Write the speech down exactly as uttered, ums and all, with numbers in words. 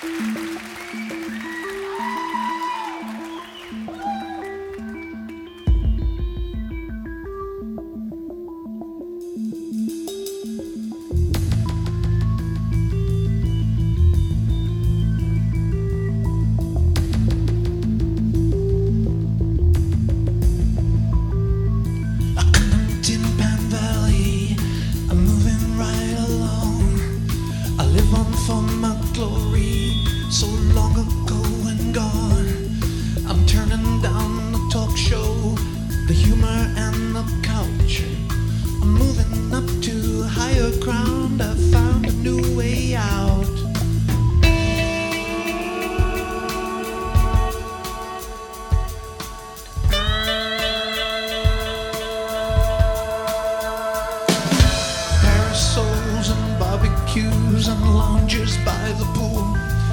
For my glory, so long ago and gone. I'm turning down the talk show, the humor and the couch. I'm moving up to higher ground.